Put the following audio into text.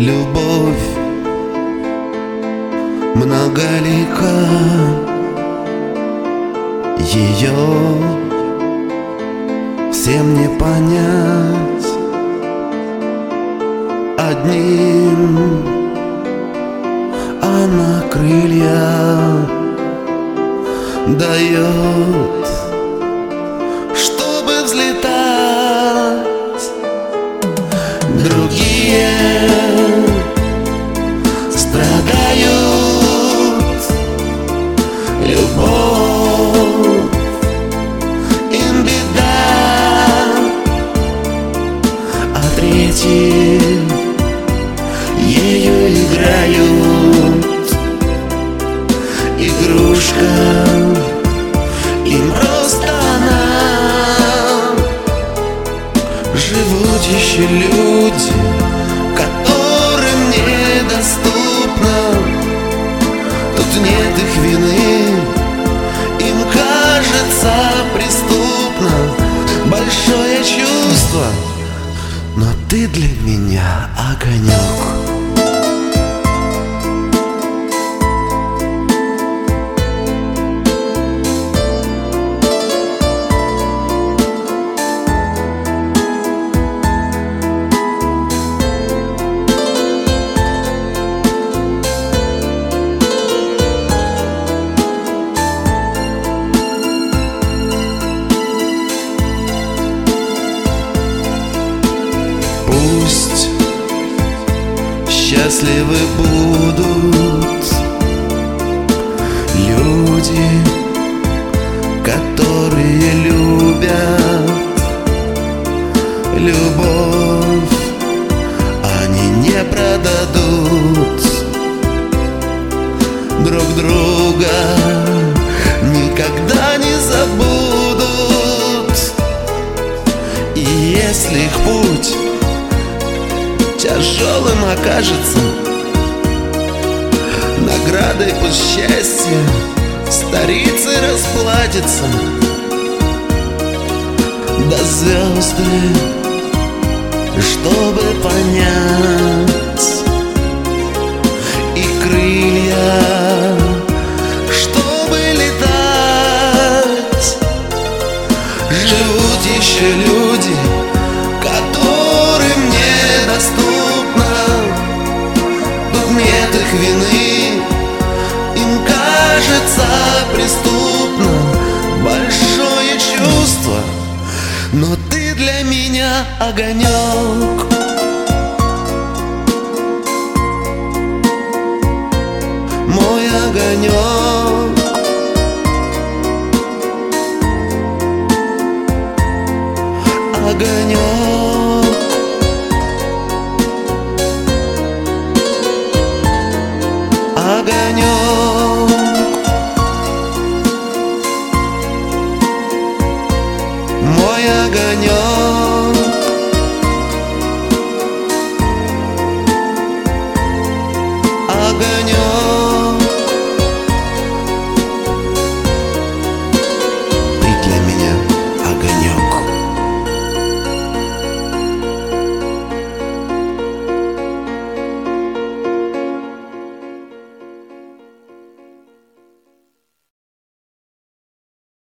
Любовь многолика, ее всем не понять. Одним она крылья дает, чтобы взлетать. Другие страдают, любовь им беда, а третьи ею играют. Игрушка им просто она. Живут еще люди, которым недоступно. Тут нет их вины, им кажется преступно. Большое чувство, но ты для меня огонек. Пусть счастливы будут люди, которые любят. Любовь они не продадут, друг друга никогда не забудут. И если их путь тяжелым окажется, наградой пусть счастье старицей расплатится. До звезды, чтобы понять, и крылья, чтобы летать. Живут еще люди, которым недоступно. Тут нет их вины, им кажется преступно. Большое чувство, но ты для меня огонек. Мой огонек. Огонек. Огонек. Мой огонек.